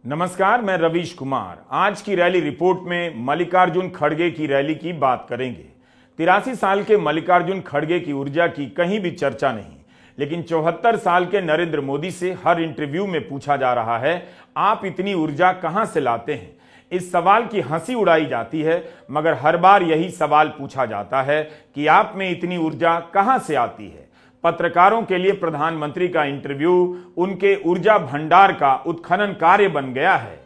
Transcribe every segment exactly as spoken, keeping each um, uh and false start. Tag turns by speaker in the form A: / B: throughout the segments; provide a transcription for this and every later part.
A: नमस्कार, मैं रवीश कुमार। आज की रैली रिपोर्ट में मल्लिकार्जुन खड़गे की रैली की बात करेंगे। तिरासी साल के मल्लिकार्जुन खड़गे की ऊर्जा की कहीं भी चर्चा नहीं, लेकिन चौहत्तर साल के नरेंद्र मोदी से हर इंटरव्यू में पूछा जा रहा है, आप इतनी ऊर्जा कहां से लाते हैं। इस सवाल की हंसी उड़ाई जाती है, मगर हर बार यही सवाल पूछा जाता है कि आप में इतनी ऊर्जा कहां से आती है। पत्रकारों के लिए प्रधानमंत्री का इंटरव्यू उनके ऊर्जा भंडार का उत्खनन कार्य बन गया है।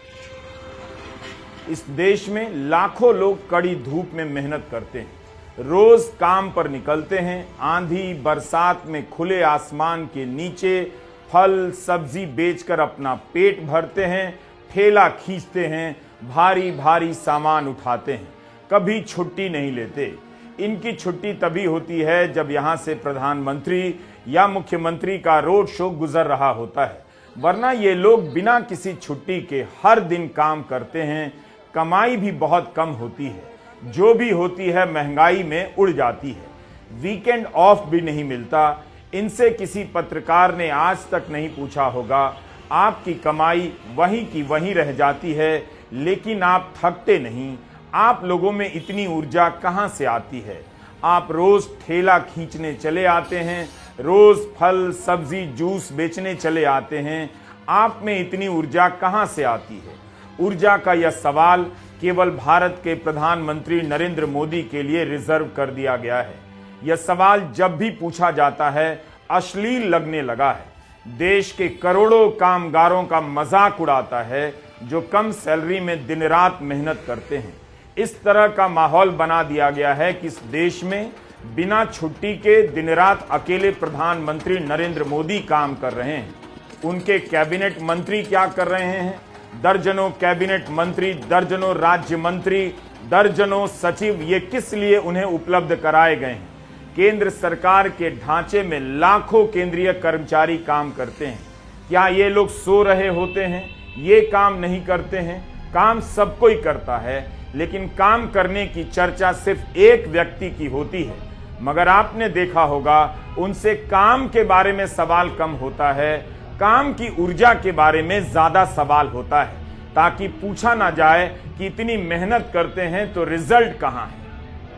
A: इस देश में लाखों लोग कड़ी धूप में मेहनत करते हैं, रोज काम पर निकलते हैं, आंधी बरसात में खुले आसमान के नीचे फल सब्जी बेचकर अपना पेट भरते हैं, ठेला खींचते हैं, भारी भारी सामान उठाते हैं, कभी छुट्टी नहीं लेते। इनकी छुट्टी तभी होती है जब यहां से प्रधानमंत्री या मुख्यमंत्री का रोड शो गुजर रहा होता है, वरना ये लोग बिना किसी छुट्टी के हर दिन काम करते हैं। कमाई भी बहुत कम होती है, जो भी होती है महंगाई में उड़ जाती है, वीकेंड ऑफ भी नहीं मिलता। इनसे किसी पत्रकार ने आज तक नहीं पूछा होगा, आपकी कमाई वहीं की वहीं रह जाती है, लेकिन आप थकते नहीं। आप लोगों में इतनी ऊर्जा कहां से आती है? आप रोज ठेला खींचने चले आते हैं, रोज फल सब्जी जूस बेचने चले आते हैं, आप में इतनी ऊर्जा कहां से आती है? ऊर्जा का यह सवाल केवल भारत के प्रधानमंत्री नरेंद्र मोदी के लिए रिजर्व कर दिया गया है। यह सवाल जब भी पूछा जाता है अश्लील लगने लगा है। देश के करोड़ों कामगारों का मजाक उड़ाता है जो कम सैलरी में दिन रात मेहनत करते हैं। इस तरह का माहौल बना दिया गया है कि इस देश में बिना छुट्टी के दिन रात अकेले प्रधानमंत्री नरेंद्र मोदी काम कर रहे हैं। उनके कैबिनेट मंत्री क्या कर रहे हैं? दर्जनों कैबिनेट मंत्री, दर्जनों राज्य मंत्री, दर्जनों सचिव, ये किस लिए उन्हें उपलब्ध कराए गए हैं? केंद्र सरकार के ढांचे में लाखों केंद्रीय कर्मचारी काम करते हैं। क्या ये लोग सो रहे होते हैं? ये काम नहीं करते हैं। काम सब कोई करता है, लेकिन काम करने की चर्चा सिर्फ एक व्यक्ति की होती है। मगर आपने देखा होगा उनसे काम के बारे में सवाल कम होता है, काम की ऊर्जा के बारे में ज्यादा सवाल होता है, ताकि पूछा ना जाए कि इतनी मेहनत करते हैं तो रिजल्ट कहां है।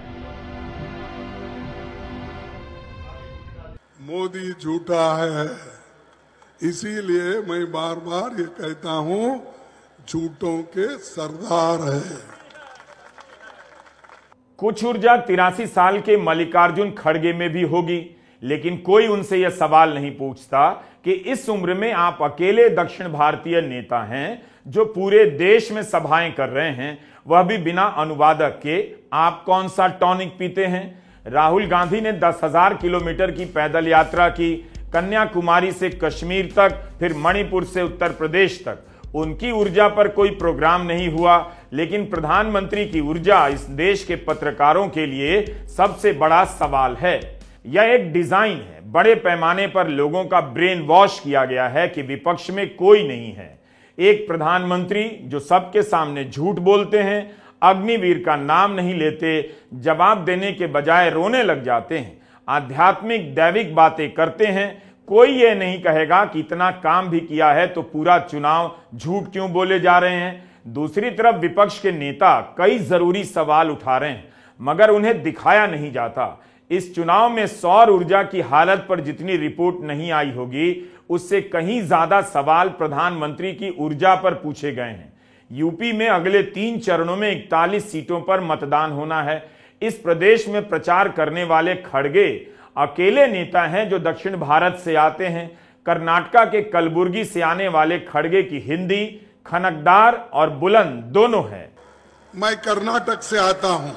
B: मोदी झूठा है, इसीलिए मैं बार बार ये कहता हूं, झूठों के सरदार है।
A: कुछ ऊर्जा तिरासी साल के मल्लिकार्जुन खड़गे में भी होगी, लेकिन कोई उनसे यह सवाल नहीं पूछता कि इस उम्र में आप अकेले दक्षिण भारतीय नेता हैं जो पूरे देश में सभाएं कर रहे हैं, वह भी बिना अनुवादक के। आप कौन सा टॉनिक पीते हैं? राहुल गांधी ने दस हजार किलोमीटर की पैदल यात्रा की, कन्याकुमारी से कश्मीर तक, फिर मणिपुर से उत्तर प्रदेश तक। उनकी ऊर्जा पर कोई प्रोग्राम नहीं हुआ, लेकिन प्रधानमंत्री की ऊर्जा इस देश के पत्रकारों के लिए सबसे बड़ा सवाल है। यह एक डिजाइन है, बड़े पैमाने पर लोगों का ब्रेन वॉश किया गया है कि विपक्ष में कोई नहीं है। एक प्रधानमंत्री जो सबके सामने झूठ बोलते हैं, अग्निवीर का नाम नहीं लेते, जवाब देने के बजाय रोने लग जाते हैं, आध्यात्मिक दैविक बातें करते हैं। कोई ये नहीं कहेगा कि इतना काम भी किया है तो पूरा चुनाव झूठ क्यों बोले जा रहे हैं। दूसरी तरफ विपक्ष के नेता कई जरूरी सवाल उठा रहे हैं, मगर उन्हें दिखाया नहीं जाता। इस चुनाव में सौर ऊर्जा की हालत पर जितनी रिपोर्ट नहीं आई होगी, उससे कहीं ज्यादा सवाल प्रधानमंत्री की ऊर्जा पर पूछे गए हैं। यूपी में अगले तीन चरणों में इकतालीस सीटों पर मतदान होना है। इस प्रदेश में प्रचार करने वाले खड़गे अकेले नेता हैं जो दक्षिण भारत से आते हैं। कर्नाटका के कलबुर्गी से आने वाले खड़गे की हिंदी खनकदार और बुलंद दोनों है।
B: मैं कर्नाटक से आता हूं।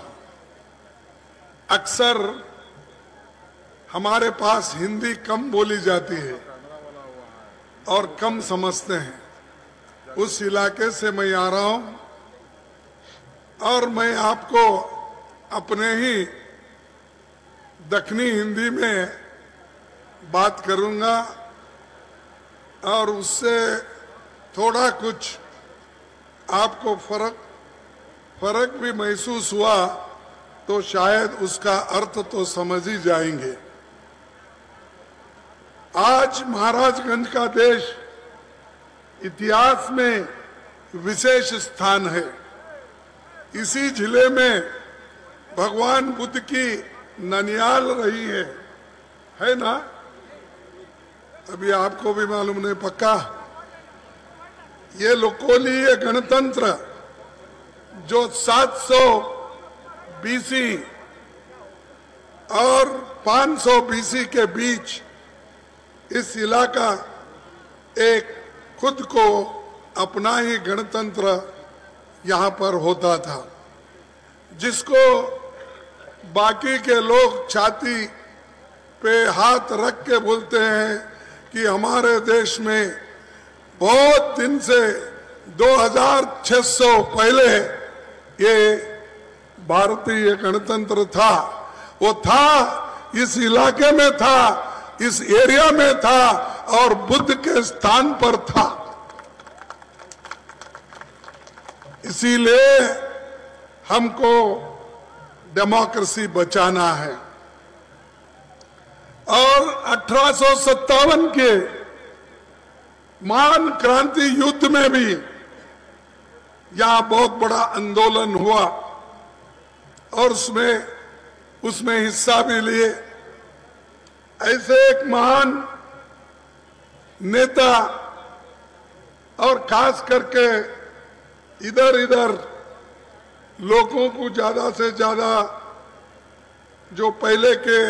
B: अक्सर हमारे पास हिंदी कम बोली जाती है और कम समझते हैं। उस इलाके से मैं आ रहा हूं और मैं आपको अपने ही दक्षिणी हिंदी में बात करूंगा और उससे थोड़ा कुछ आपको फर्क फर्क भी महसूस हुआ तो शायद उसका अर्थ तो समझ ही जाएंगे। आज महाराजगंज का देश इतिहास में विशेष स्थान है। इसी जिले में भगवान बुद्ध की ननियाल रही है, है ना? अभी आपको भी मालूम नहीं पक्का। ये लोकोलीय गणतंत्र जो सात सौ बीसी और पाँच सौ बीसी के बीच इस इलाका एक खुद को अपना ही गणतंत्र यहाँ पर होता था, जिसको बाकी के लोग छाती पे हाथ रख के बोलते हैं कि हमारे देश में बहुत दिन से दो हज़ार छह सौ पहले ये भारतीय गणतंत्र था। वो था, इस इलाके में था, इस एरिया में था और बुद्ध के स्थान पर था। इसीलिए हमको डेमोक्रेसी बचाना है। और अठारह सौ सत्तावन के महान क्रांति युद्ध में भी यहां बहुत बड़ा आंदोलन हुआ और उसमें उसमें हिस्सा भी लिए। ऐसे एक महान नेता और खास करके इधर इधर लोगों को ज्यादा से ज्यादा जो पहले के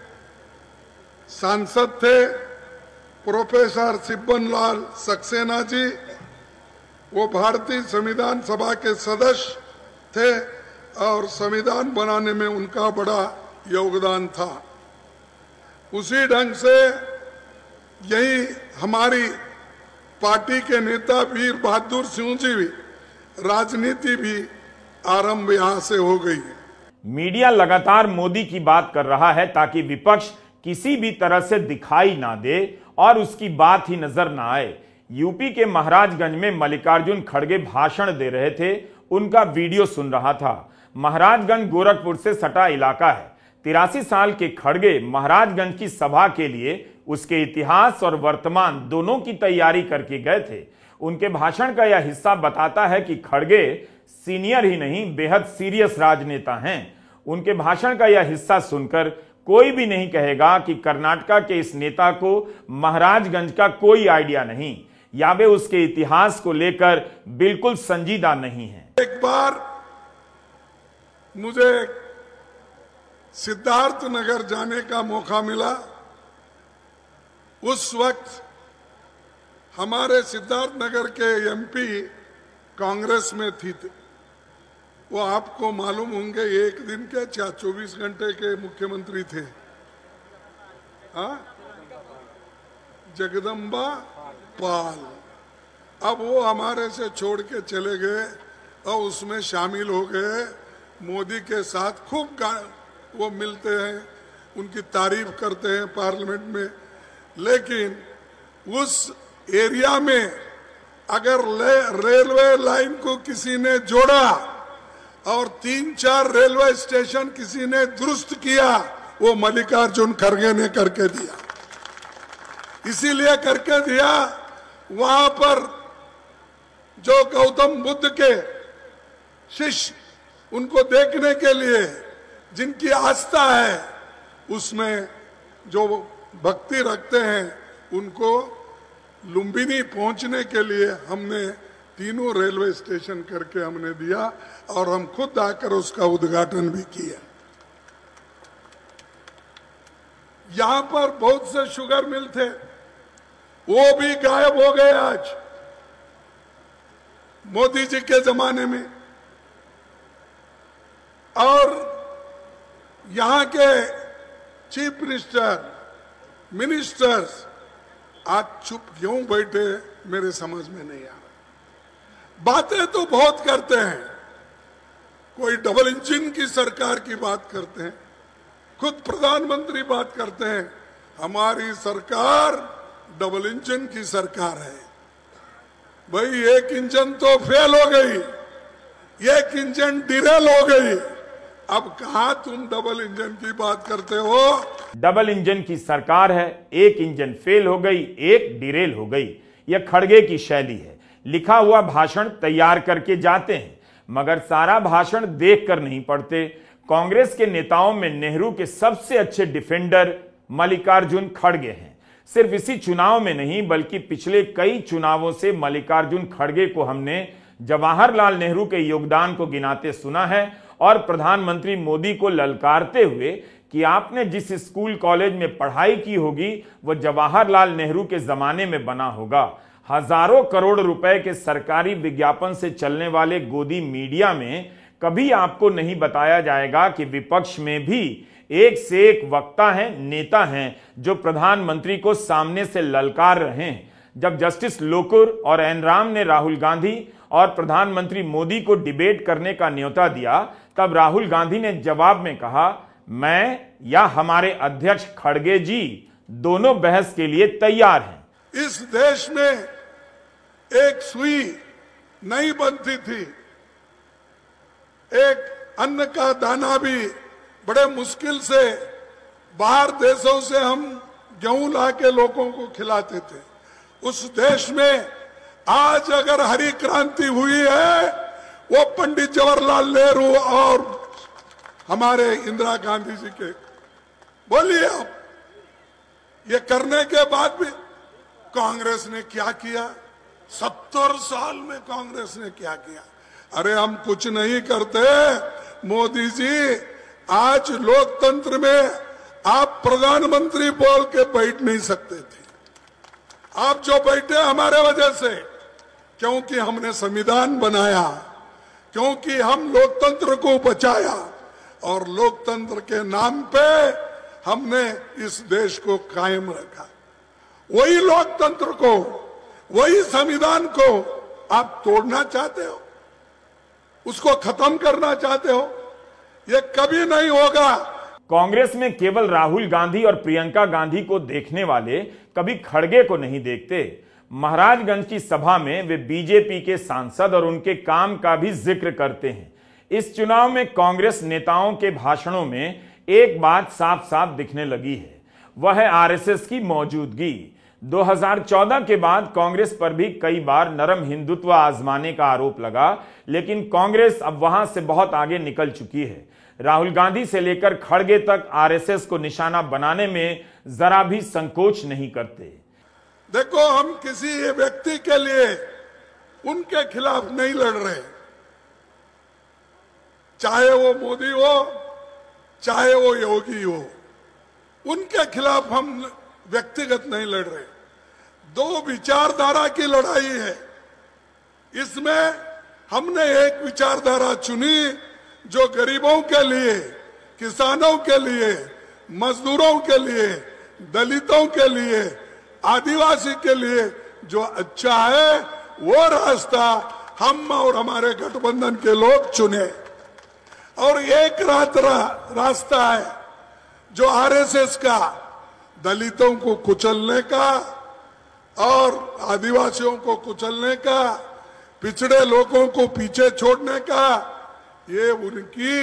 B: सांसद थे प्रोफेसर सिब्बनलाल सक्सेना जी, वो भारतीय संविधान सभा के सदस्य थे और संविधान बनाने में उनका बड़ा योगदान था। उसी ढंग से यही हमारी पार्टी के नेता वीर बहादुर सिंह जी भी, राजनीति भी आरंभ यहां से हो गई है।
A: मीडिया लगातार मोदी की बात कर रहा है ताकि विपक्ष किसी भी तरह से दिखाई ना दे और उसकी बात ही नजर ना आए। यूपी के महाराजगंज में मल्लिकार्जुन खड़गे भाषण दे रहे थे, उनका वीडियो सुन रहा था। महाराजगंज गोरखपुर से सटा इलाका है। तिरासी साल के खड़गे महाराजगंज की सभा के लिए उसके इतिहास और वर्तमान दोनों की तैयारी करके गए थे। उनके भाषण का यह हिस्सा बताता है कि खड़गे सीनियर ही नहीं बेहद सीरियस राजनेता हैं। उनके भाषण का यह हिस्सा सुनकर कोई भी नहीं कहेगा कि कर्नाटक के इस नेता को महाराजगंज का कोई आइडिया नहीं या वे उसके इतिहास को लेकर बिल्कुल संजीदा नहीं है।
B: एक बार मुझे सिद्धार्थ नगर जाने का मौका मिला। उस वक्त हमारे सिद्धार्थ नगर के एमपी कांग्रेस में थी। वो आपको मालूम होंगे एक दिन के चार चौबीस घंटे के मुख्यमंत्री थे। हाँ, जगदम्बा पाल। अब वो हमारे से छोड़ के चले गए और उसमें शामिल हो गए। मोदी के साथ खूब वो मिलते हैं, उनकी तारीफ करते हैं पार्लियामेंट में। लेकिन उस एरिया में अगर रेलवे लाइन को किसी ने जोड़ा और तीन चार रेलवे स्टेशन किसी ने दुरुस्त किया, वो मल्लिकार्जुन खड़गे ने करके दिया। इसीलिए करके दिया, वहां पर जो गौतम बुद्ध के शिष्य उनको देखने के लिए जिनकी आस्था है, उसमें जो भक्ति रखते हैं, उनको लुम्बिनी पहुंचने के लिए हमने तीनों रेलवे स्टेशन करके हमने दिया और हम खुद आकर उसका उद्घाटन भी किया। यहां पर बहुत से शुगर मिल थे, वो भी गायब हो गए आज मोदी जी के जमाने में। और यहां के चीफ मिनिस्टर मिनिस्टर्स आज चुप क्यों बैठे, मेरे समझ में नहीं आ रहा। बातें तो बहुत करते हैं, कोई डबल इंजन की सरकार की बात करते हैं, खुद प्रधानमंत्री बात करते हैं हमारी सरकार डबल इंजन की सरकार है। भाई एक इंजन तो फेल हो गई, एक इंजन डिरेल हो गई, अब कहां तुम डबल इंजन की बात करते हो।
A: डबल इंजन की सरकार है, एक इंजन फेल हो गई, एक डिरेल हो गई। यह खड़गे की शैली है। लिखा हुआ भाषण तैयार करके जाते हैं, मगर सारा भाषण देखकर नहीं पढ़ते। कांग्रेस के नेताओं में नेहरू के सबसे अच्छे डिफेंडर मल्लिकार्जुन खड़गे हैं। सिर्फ इसी चुनाव में नहीं बल्कि पिछले कई चुनावों से मल्लिकार्जुन खड़गे को हमने जवाहरलाल नेहरू के योगदान को गिनाते सुना है और प्रधानमंत्री मोदी को ललकारते हुए कि आपने जिस स्कूल कॉलेज में पढ़ाई की होगी वो जवाहरलाल नेहरू के जमाने में बना होगा। हजारों करोड़ रुपए के सरकारी विज्ञापन से चलने वाले गोदी मीडिया में कभी आपको नहीं बताया जाएगा कि विपक्ष में भी एक से एक वक्ता हैं, नेता हैं जो प्रधानमंत्री को सामने से ललकार रहे हैं। जब जस्टिस लोकुर और एन राम ने राहुल गांधी और प्रधानमंत्री मोदी को डिबेट करने का न्योता दिया, तब राहुल गांधी ने जवाब में कहा, मैं या हमारे अध्यक्ष खड़गे जी दोनों बहस के लिए तैयार हैं।
B: इस देश में एक सुई नहीं बनती थी, एक अन्न का दाना भी बड़े मुश्किल से बाहर देशों से हम गेहूं ला के लोगों को खिलाते थे। उस देश में आज अगर हरी क्रांति हुई है वो पंडित जवाहरलाल नेहरू और हमारे इंदिरा गांधी जी के। बोलिए आप, ये करने के बाद भी कांग्रेस ने क्या किया? सत्तर साल में कांग्रेस ने क्या किया? अरे हम कुछ नहीं करते मोदी जी। आज लोकतंत्र में आप प्रधानमंत्री बोल के बैठ नहीं सकते थे। आप जो बैठे हमारे वजह से, क्योंकि हमने संविधान बनाया, क्योंकि हम लोकतंत्र को बचाया और लोकतंत्र के नाम पे हमने इस देश को कायम रखा। वही लोकतंत्र को, वही संविधान को आप तोड़ना चाहते हो, उसको खत्म करना चाहते हो, ये कभी नहीं होगा।
A: कांग्रेस में केवल राहुल गांधी और प्रियंका गांधी को देखने वाले कभी खड़गे को नहीं देखते। महाराजगंज की सभा में वे बीजेपी के सांसद और उनके काम का भी जिक्र करते हैं। इस चुनाव में कांग्रेस नेताओं के भाषणों में एक बात साफ साफ दिखने लगी है, वह है आरएसएस की मौजूदगी। दो हज़ार चौदह के बाद कांग्रेस पर भी कई बार नरम हिंदुत्व आजमाने का आरोप लगा, लेकिन कांग्रेस अब वहां से बहुत आगे निकल चुकी है। राहुल गांधी से लेकर खड़गे तक आरएसएस को निशाना बनाने में जरा भी संकोच नहीं करते।
B: देखो, हम किसी व्यक्ति के लिए उनके खिलाफ नहीं लड़ रहे, चाहे वो मोदी हो चाहे वो योगी हो, उनके खिलाफ हम व्यक्तिगत नहीं लड़ रहे। दो विचारधारा की लड़ाई है। इसमें हमने एक विचारधारा चुनी जो गरीबों के लिए, किसानों के लिए, मजदूरों के लिए, दलितों के लिए, आदिवासी के लिए जो अच्छा है वो रास्ता हम और हमारे गठबंधन के लोग चुने। और एक रात रा, रास्ता है जो आरएसएस का, दलितों को कुचलने का और आदिवासियों को कुचलने का, पिछड़े लोगों को पीछे छोड़ने का, ये उनकी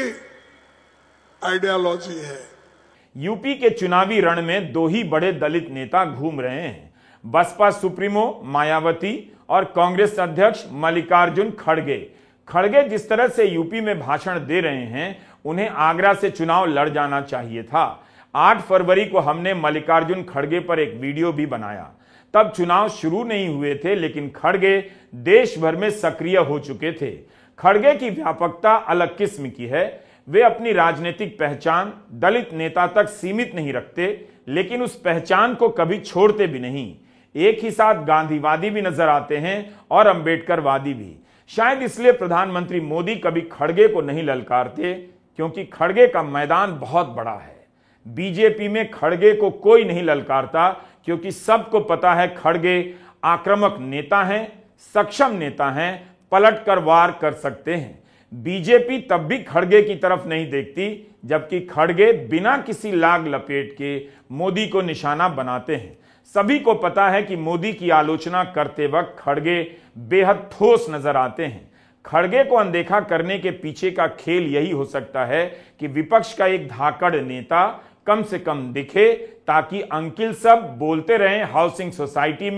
B: आइडियोलॉजी है।
A: यूपी के चुनावी रण में दो ही बड़े दलित नेता घूम रहे हैं, बसपा सुप्रीमो मायावती और कांग्रेस अध्यक्ष मल्लिकार्जुन खड़गे। खड़गे जिस तरह से यूपी में भाषण दे रहे हैं, उन्हें आगरा से चुनाव लड़ जाना चाहिए था। आठ फरवरी को हमने मल्लिकार्जुन खड़गे पर एक वीडियो भी बनाया। तब चुनाव शुरू नहीं हुए थे, लेकिन खड़गे देश भर में सक्रिय हो चुके थे। खड़गे की व्यापकता अलग किस्म की है। वे अपनी राजनीतिक पहचान दलित नेता तक सीमित नहीं रखते, लेकिन उस पहचान को कभी छोड़ते भी नहीं। एक ही साथ गांधीवादी भी नजर आते हैं और अंबेडकरवादी भी। शायद इसलिए प्रधानमंत्री मोदी कभी खड़गे को नहीं ललकारते, क्योंकि खड़गे का मैदान बहुत बड़ा है। बीजेपी में खड़गे को कोई नहीं ललकारता, क्योंकि सबको पता है खड़गे आक्रामक नेता हैं, सक्षम नेता हैं, पलटकर वार कर सकते हैं। बीजेपी तब भी खड़गे की तरफ नहीं देखती, जबकि खड़गे बिना किसी लाग लपेट के मोदी को निशाना बनाते हैं। सभी को पता है कि मोदी की आलोचना करते वक्त खड़गे बेहद ठोस नजर आते हैं। खड़गे को अनदेखा करने के पीछे का खेल यही हो सकता है कि विपक्ष का एक धाकड़ नेता कम से कम दिखे, ताकि अंकिल सब बोलते रहें हाउसिंग सोसाइटी में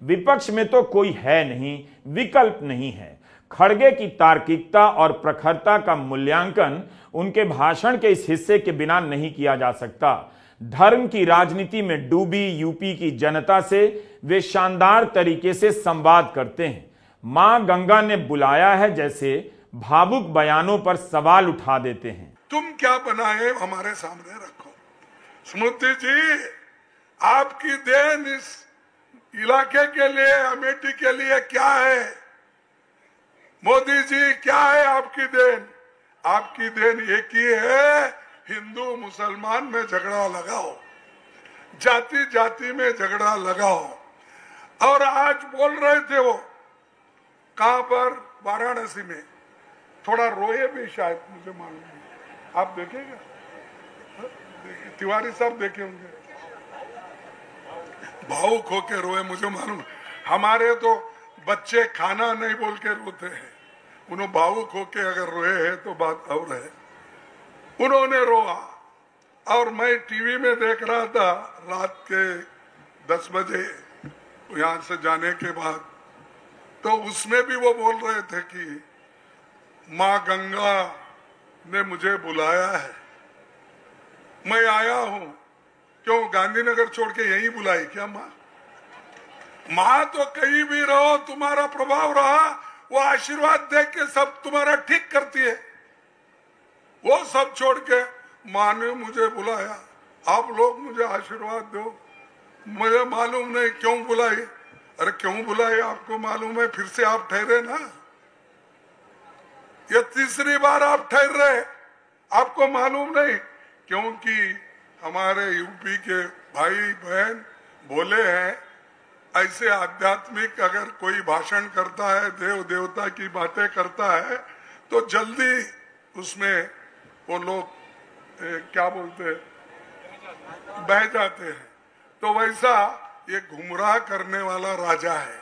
A: विपक्ष में तो कोई है नहीं, विकल्प नहीं है। खड़गे की तार्किकता और प्रखरता का मूल्यांकन उनके भाषण के इस हिस्से के बिना नहीं किया जा सकता। धर्म की राजनीति में डूबी यूपी की जनता से वे शानदार तरीके से संवाद करते हैं। मां गंगा ने बुलाया है जैसे भावुक बयानों पर सवाल उठा देते हैं।
B: तुम क्या बनाए हमारे सामने रखो। स्मृति जी, आपकी देन इस इलाके के लिए, अमेठी के लिए क्या है? मोदी जी, क्या है आपकी देन? आपकी देन एक ही है, हिंदू मुसलमान में झगड़ा लगाओ, जाति जाति में झगड़ा लगाओ। और आज बोल रहे थे वो, कहां पर? वाराणसी में। थोड़ा रोए भी शायद, मुझे मालूम नहीं। आप देखेगा? तिवारी साहब देखे होंगे, भावुक होके रोए, मुझे मालूम। हमारे तो बच्चे खाना नहीं बोल के रोते हैं, उन्होंने भावुक होके अगर रोए हैं तो बात और है। उन्होंने रोआ और मैं टीवी में देख रहा था रात के दस बजे यहां से जाने के बाद, तो उसमें भी वो बोल रहे थे कि मां गंगा ने मुझे बुलाया है, मैं आया हूं। क्यों गांधीनगर छोड़ के यहीं बुलाई क्या मां? मां तो कहीं भी रहो, तुम्हारा प्रभाव रहा, वो आशीर्वाद दे के सब तुम्हारा ठीक करती है। वो सब छोड़ के मां ने मुझे बुलाया, आप लोग मुझे आशीर्वाद दो। मुझे मालूम नहीं क्यों बुलाई। अरे क्यों बुलाई आपको मालूम है, फिर से आप ठहरे ना। ये तीसरी बार आप ठहर रहे, आपको मालूम नहीं? क्योंकि हमारे यूपी के भाई बहन बोले हैं, ऐसे आध्यात्मिक अगर कोई भाषण करता है, देव देवता की बातें करता है, तो जल्दी उसमें वो लोग क्या बोलते हैं, बह जाते हैं। तो वैसा ये गुमराह करने वाला राजा है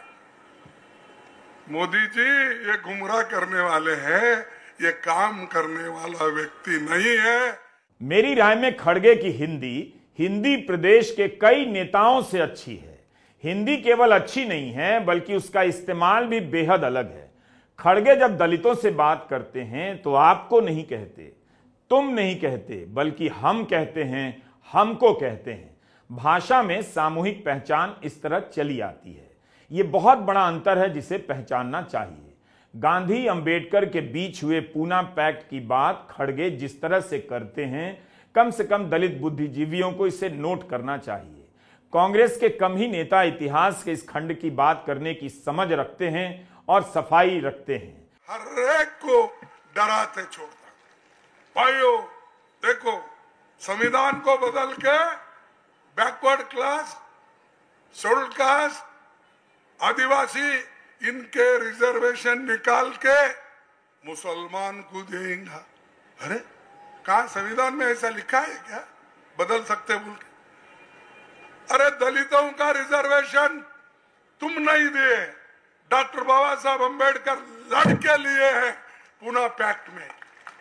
B: मोदी जी, ये गुमराह करने वाले हैं, ये काम करने वाला व्यक्ति नहीं है।
A: मेरी राय में खड़गे की हिंदी हिंदी प्रदेश के कई नेताओं से अच्छी है। हिंदी केवल अच्छी नहीं है बल्कि उसका इस्तेमाल भी बेहद अलग है। खड़गे जब दलितों से बात करते हैं तो आपको नहीं कहते, तुम नहीं कहते, बल्कि हम कहते हैं, हमको कहते हैं। भाषा में सामूहिक पहचान इस तरह चली आती है। ये बहुत बड़ा अंतर है जिसे पहचानना चाहिए। गांधी अंबेडकर के बीच हुए पूना पैक्ट की बात खड़गे जिस तरह से करते हैं, कम से कम दलित बुद्धिजीवियों को इसे नोट करना चाहिए। कांग्रेस के कम ही नेता इतिहास के इस खंड की बात करने की समझ रखते हैं और सफाई रखते हैं।
B: हर एक को डराते छोड़ता। भाइयों देखो, संविधान को बदल के बैकवर्ड क्लास, शेड्यूल्ड कास्ट, आदिवासी, इनके रिजर्वेशन निकाल के मुसलमान को देंगे। अरे कहा संविधान में ऐसा लिखा है क्या? बदल सकते बोल के? अरे दलितों का रिजर्वेशन तुम नहीं दिए, डॉक्टर बाबा साहब अम्बेडकर लड़ के लिए हैं पूना पैक्ट में।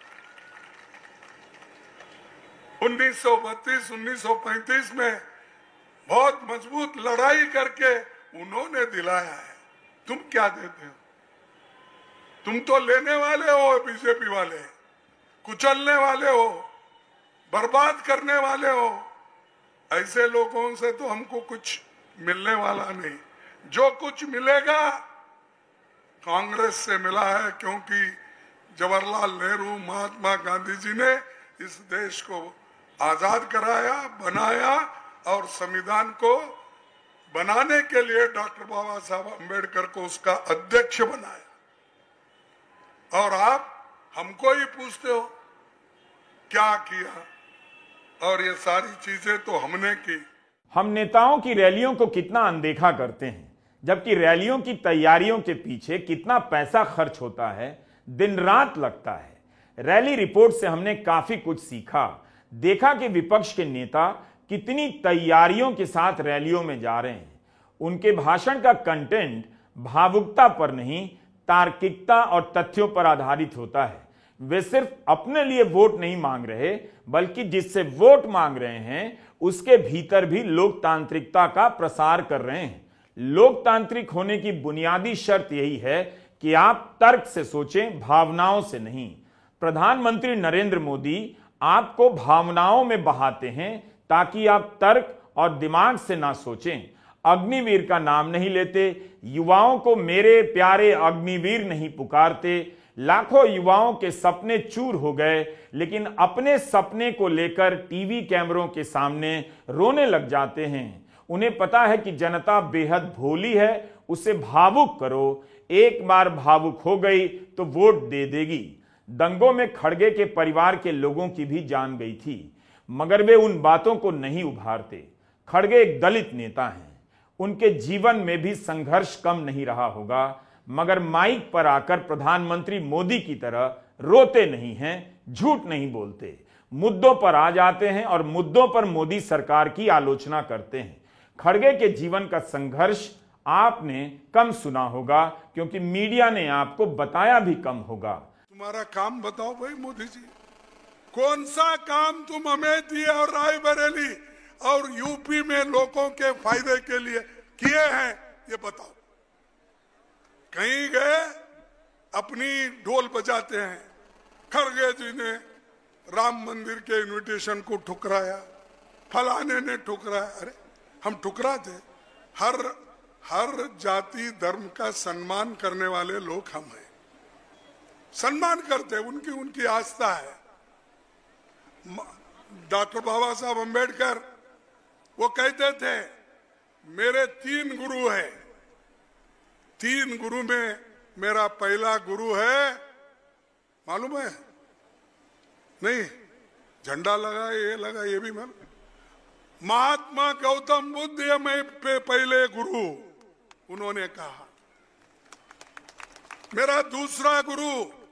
B: उन्नीस सौ बत्तीस उन्नीस सौ पैंतीस में बहुत मजबूत लड़ाई करके उन्होंने दिलाया है। तुम क्या देते हो? तुम तो लेने वाले हो, बीजेपी वाले कुचलने वाले हो, बर्बाद करने वाले हो। ऐसे लोगों से तो हमको कुछ मिलने वाला नहीं। जो कुछ मिलेगा कांग्रेस से मिला है, क्योंकि जवाहरलाल नेहरू, महात्मा गांधी जी ने इस देश को आजाद कराया, बनाया और संविधान को बनाने के लिए डॉक्टर बाबा साहब अम्बेडकर को उसका अध्यक्ष बनाया। और आप हमको ही पूछते हो क्या किया, और ये सारी चीजें तो हमने की।
A: हम नेताओं की रैलियों को कितना अनदेखा करते हैं, जबकि रैलियों की तैयारियों के पीछे कितना पैसा खर्च होता है, दिन रात लगता है। रैली रिपोर्ट से हमने काफी कुछ सीखा। देखा कि विपक्ष के नेता कितनी तैयारियों के साथ रैलियों में जा रहे हैं। उनके भाषण का कंटेंट भावुकता पर नहीं, तार्किकता और तथ्यों पर आधारित होता है। वे सिर्फ अपने लिए वोट नहीं मांग रहे, बल्कि जिससे वोट मांग रहे हैं उसके भीतर भी लोकतांत्रिकता का प्रसार कर रहे हैं। लोकतांत्रिक होने की बुनियादी शर्त यही है कि आप तर्क से सोचें, भावनाओं से नहीं। प्रधानमंत्री नरेंद्र मोदी आपको भावनाओं में बहाते हैं ताकि आप तर्क और दिमाग से ना सोचें। अग्निवीर का नाम नहीं लेते, युवाओं को मेरे प्यारे अग्निवीर नहीं पुकारते। लाखों युवाओं के सपने चूर हो गए, लेकिन अपने सपने को लेकर टीवी कैमरों के सामने रोने लग जाते हैं। उन्हें पता है कि जनता बेहद भोली है, उसे भावुक करो, एक बार भावुक हो गई तो वोट दे देगी। दंगों में खड़गे के परिवार के लोगों की भी जान गई थी, मगर वे उन बातों को नहीं उभारते। खड़गे एक दलित नेता हैं, उनके जीवन में भी संघर्ष कम नहीं रहा होगा, मगर माइक पर आकर प्रधानमंत्री मोदी की तरह रोते नहीं हैं, झूठ नहीं बोलते, मुद्दों पर आ जाते हैं और मुद्दों पर मोदी सरकार की आलोचना करते हैं। खड़गे के जीवन का संघर्ष आपने कम सुना होगा, क्योंकि मीडिया ने आपको बताया भी कम होगा।
B: तुम्हारा काम बताओ भाई मोदी जी, कौन सा काम तुम हमें दिए और रायबरेली और यूपी में लोगों के फायदे के लिए किए हैं, ये बताओ। कहीं गए अपनी ढोल बजाते हैं। खड़गे जी ने राम मंदिर के इनविटेशन को ठुकराया, फलाने ने ठुकराया। अरे हम ठुकराते? हर हर जाति धर्म का सम्मान करने वाले लोग हम हैं, सम्मान करते, उनकी उनकी आस्था है। डॉक्टर बाबा साहब अंबेडकर वो कहते थे मेरे तीन गुरु हैं, तीन गुरु में मेरा पहला गुरु है, मालूम है? नहीं, झंडा लगा, ये लगा, ये भी मालूम। महात्मा गौतम बुद्ध ये मैं पे पहले गुरु, उन्होंने कहा। मेरा दूसरा गुरु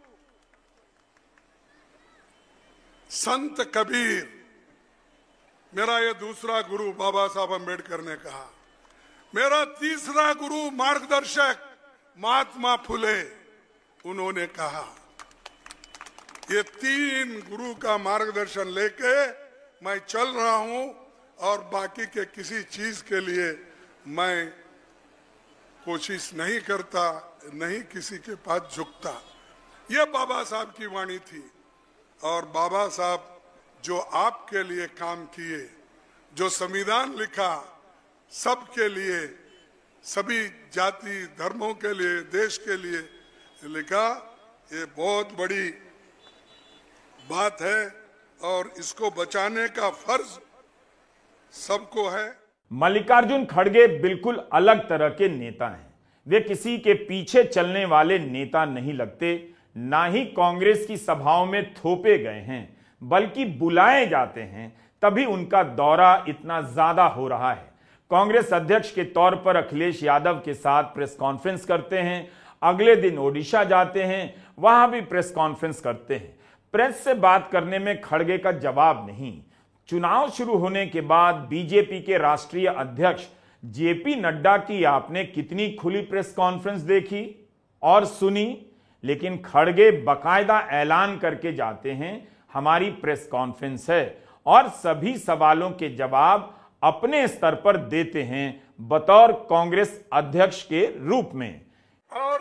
B: संत कबीर, मेरा ये दूसरा गुरु बाबा साहब अंबेडकर ने कहा। मेरा तीसरा गुरु मार्गदर्शक महात्मा फुले, उन्होंने कहा। ये तीन गुरु का मार्गदर्शन लेके मैं चल रहा हूं और बाकी के किसी चीज के लिए मैं कोशिश नहीं करता, नहीं किसी के पास झुकता। ये बाबा साहब की वाणी थी। और बाबा साहब जो आपके लिए काम किए, जो संविधान लिखा सबके लिए, सभी जाति धर्मों के लिए, देश के लिए लिखा, ये बहुत बड़ी बात है और इसको बचाने का फर्ज सबको है।
A: मल्लिकार्जुन खड़गे बिल्कुल अलग तरह के नेता हैं। वे किसी के पीछे चलने वाले नेता नहीं लगते, ना ही कांग्रेस की सभाओं में थोपे गए हैं, बल्कि बुलाए जाते हैं, तभी उनका दौरा इतना ज्यादा हो रहा है। कांग्रेस अध्यक्ष के तौर पर अखिलेश यादव के साथ प्रेस कॉन्फ्रेंस करते हैं, अगले दिन ओडिशा जाते हैं, वहां भी प्रेस कॉन्फ्रेंस करते हैं। प्रेस से बात करने में खड़गे का जवाब नहीं। चुनाव शुरू होने के बाद बीजेपी के राष्ट्रीय अध्यक्ष जेपी नड्डा की आपने कितनी खुली प्रेस कॉन्फ्रेंस देखी और सुनी, लेकिन खड़गे बकायदा ऐलान करके जाते हैं हमारी प्रेस कॉन्फ्रेंस है, और सभी सवालों के जवाब अपने स्तर पर देते हैं बतौर कांग्रेस अध्यक्ष के रूप में।
B: और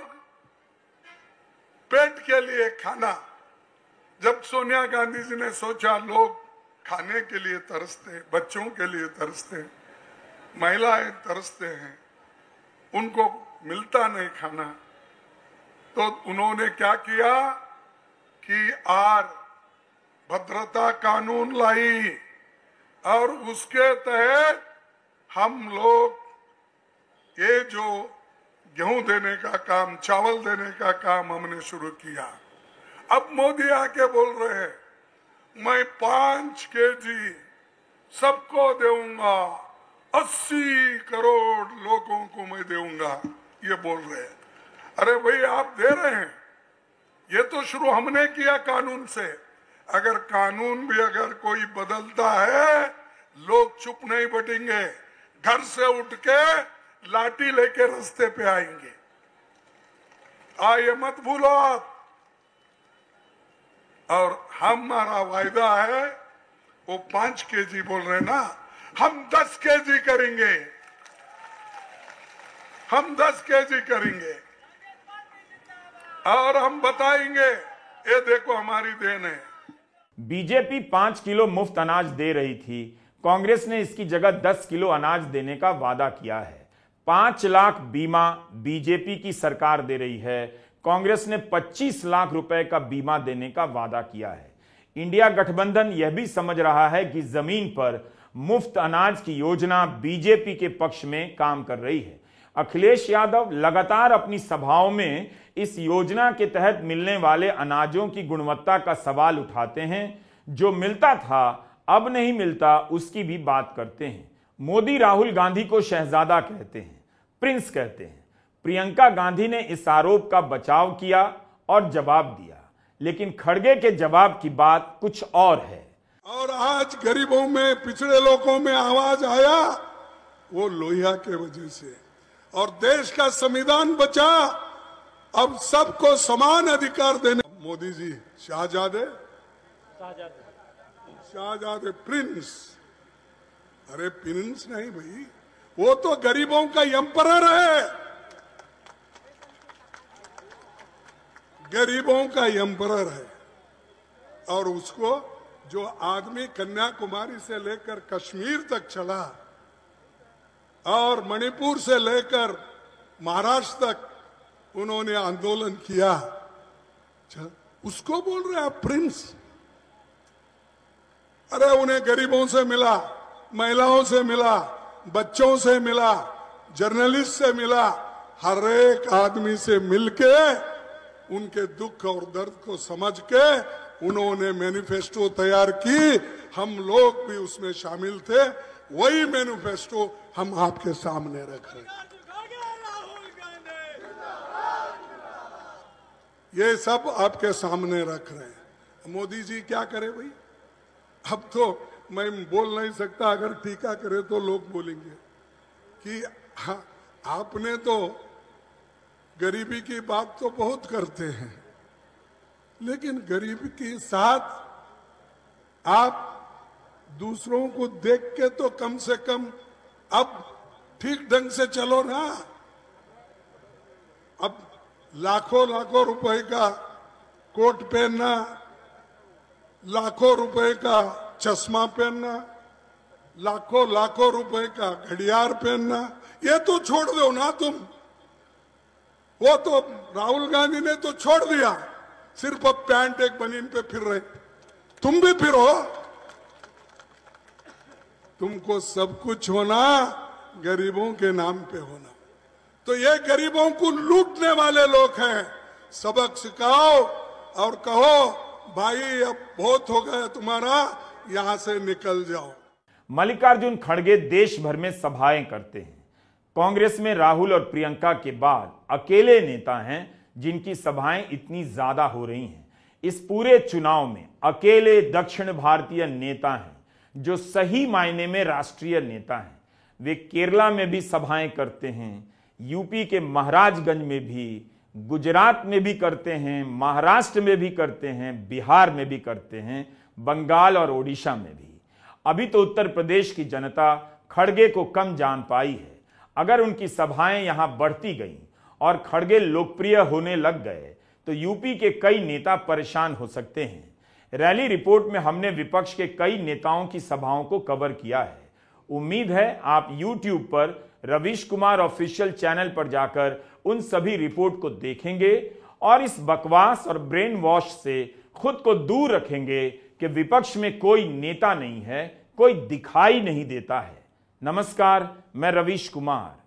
B: पेट के लिए खाना, जब सोनिया गांधी जी ने सोचा लोग खाने के लिए तरसते हैं, बच्चों के लिए तरसते हैं, महिलाएं तरसते हैं, उनको मिलता नहीं खाना, तो उन्होंने क्या किया कि आर भद्रता कानून लाई और उसके तहत हम लोग ये जो गेहूं देने का काम, चावल देने का काम हमने शुरू किया। अब मोदी आके बोल रहे हैं मैं पांच के जी सबको दूंगा, अस्सी करोड़ लोगों को मैं दूंगा, ये बोल रहे हैं। अरे भाई आप दे रहे हैं, ये तो शुरू हमने किया कानून से। अगर कानून भी अगर कोई बदलता है, लोग चुप नहीं बैठेंगे, घर से उठ के लाठी लेके रास्ते पे आएंगे। आ ये मत भूलो आप। और हमारा वायदा है, वो पांच केजी बोल रहे ना, हम दस केजी करेंगे। हम दस केजी करेंगे और हम बताएंगे ये देखो हमारी देन है।
A: बीजेपी पांच किलो मुफ्त अनाज दे रही थी, कांग्रेस ने इसकी जगह दस किलो अनाज देने का वादा किया है। पांच लाख बीमा बीजेपी की सरकार दे रही है, कांग्रेस ने पच्चीस लाख रुपए का बीमा देने का वादा किया है। इंडिया गठबंधन यह भी समझ रहा है कि जमीन पर मुफ्त अनाज की योजना बीजेपी के पक्ष में काम कर रही है। अखिलेश यादव लगातार अपनी सभाओं में इस योजना के तहत मिलने वाले अनाजों की गुणवत्ता का सवाल उठाते हैं। जो मिलता था अब नहीं मिलता, उसकी भी बात करते हैं। मोदी राहुल गांधी को शहजादा कहते हैं, प्रिंस कहते हैं। प्रियंका गांधी ने इस आरोप का बचाव किया और जवाब दिया, लेकिन खड़गे के जवाब की बात कुछ और है।
B: और आज गरीबों में, पिछड़े लोगों में आवाज आया वो लोहिया के वजह से, और देश का संविधान बचा। अब सबको समान अधिकार देने। मोदी जी शाहजादे शाहजादे प्रिंस, अरे प्रिंस नहीं भाई, वो तो गरीबों का एम्परर है, गरीबों का एम्परर है। और उसको जो आदमी कन्याकुमारी से लेकर कश्मीर तक चला और मणिपुर से लेकर महाराष्ट्र तक उन्होंने आंदोलन किया, उसको बोल रहे आप प्रिंस। अरे उन्हें गरीबों से मिला, महिलाओं से मिला, बच्चों से मिला, जर्नलिस्ट से मिला, हर एक आदमी से मिलके उनके दुख और दर्द को समझ के उन्होंने मैनिफेस्टो तैयार की। हम लोग भी उसमें शामिल थे। वही मैनिफेस्टो हम आपके सामने रख रहे हैं। ये सब आपके सामने रख रहे हैं। मोदी जी क्या करे भाई? अब तो मैं बोल नहीं सकता, अगर टीका करे तो लोग बोलेंगे कि हाँ, आपने तो गरीबी की बात तो बहुत करते हैं, लेकिन गरीबी के साथ आप दूसरों को देख के तो कम से कम अब ठीक ढंग से चलो ना। अब लाखों लाखों रुपए का कोट पहनना, लाखों रुपए का चश्मा पहनना, लाखों लाखों रुपए का घड़ियाल पहनना, ये तो छोड़ दो ना तुम। वो तो राहुल गांधी ने तो छोड़ दिया, सिर्फ अब पैंट एक बनीन पे फिर रहे। तुम भी फिरो। तुमको सब कुछ होना गरीबों के नाम पे होना। तो ये गरीबों को लूटने वाले लोग हैं। सबक सिखाओ और कहो भाई अब बहुत हो गया तुम्हारा, यहां से निकल जाओ।
A: मल्लिकार्जुन खड़गे देश भर में सभाएं करते हैं। कांग्रेस में राहुल और प्रियंका के बाद अकेले नेता हैं जिनकी सभाएं इतनी ज्यादा हो रही हैं। इस पूरे चुनाव में अकेले दक्षिण भारतीय नेता हैं जो सही मायने में राष्ट्रीय नेता हैं। वे केरला में भी सभाएं करते हैं, यूपी के महाराजगंज में भी, गुजरात में भी करते हैं, महाराष्ट्र में भी करते हैं, बिहार में भी करते हैं, बंगाल और ओडिशा में भी। अभी तो उत्तर प्रदेश की जनता खड़गे को कम जान पाई है। अगर उनकी सभाएं यहां बढ़ती गईं और खड़गे लोकप्रिय होने लग गए तो यूपी के कई नेता परेशान हो सकते हैं। रैली रिपोर्ट में हमने विपक्ष के कई नेताओं की सभाओं को कवर किया है। उम्मीद है आप यूट्यूब पर रवीश कुमार ऑफिशियल चैनल पर जाकर उन सभी रिपोर्ट को देखेंगे और इस बकवास और ब्रेन वॉश से खुद को दूर रखेंगे कि विपक्ष में कोई नेता नहीं है, कोई दिखाई नहीं देता है। नमस्कार, मैं रवीश कुमार।